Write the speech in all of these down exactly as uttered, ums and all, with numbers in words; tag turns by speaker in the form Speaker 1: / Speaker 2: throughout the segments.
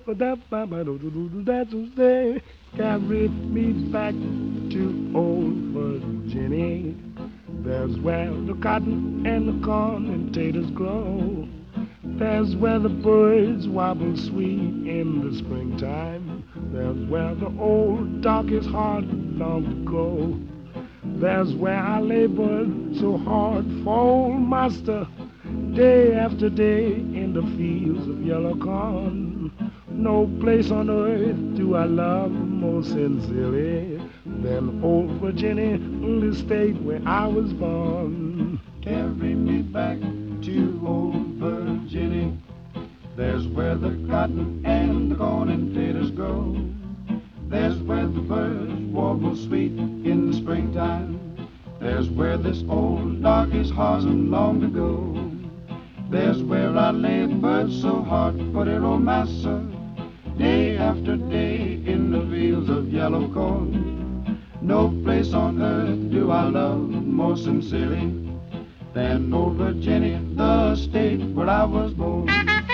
Speaker 1: That carried me back to old Virginia. There's where the cotton and the corn and taters grow. There's where the birds wobble sweet in the springtime. There's where the old dock is hard long ago. There's where I labored so hard for old master, day after day in the fields of yellow corn. No place on earth do I love more sincerely than old Virginia, the state where I was born.
Speaker 2: Carry me back to old Virginia. There's where the cotton and the corn and taters grow. There's where the birds warble sweet in the springtime. There's where this old dog is horsing long to go. There's where I labored so hard for dear old massa, day after day in the fields of yellow corn. No place on earth do I love more sincerely than old Virginia, the state where I was born.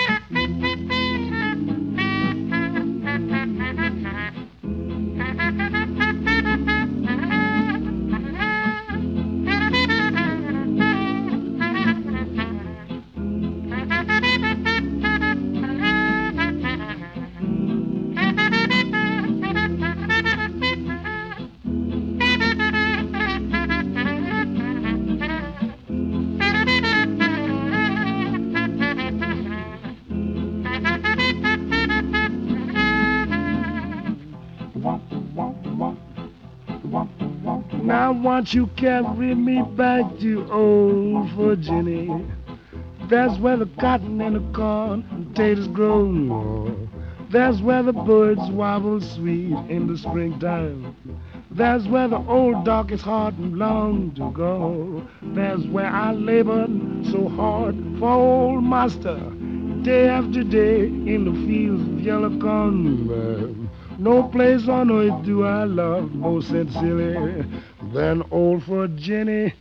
Speaker 1: Now won't you carry me back to old Virginia? That's where the cotton and the corn and taters grow. That's where the birds wobble sweet in the springtime. That's where the old dock is hard and long to go. That's where I labored so hard for old master, day after day in the fields of yellow corn. No place on earth do I love more sincerely than old Virginia,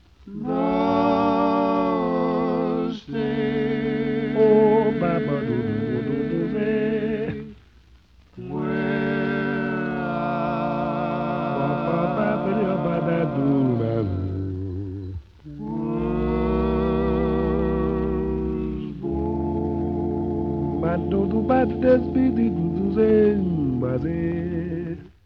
Speaker 2: The state
Speaker 1: oh, Baba, do, do, do, do,
Speaker 2: where
Speaker 1: Ba do do ba do des bi di do do ze ba ze.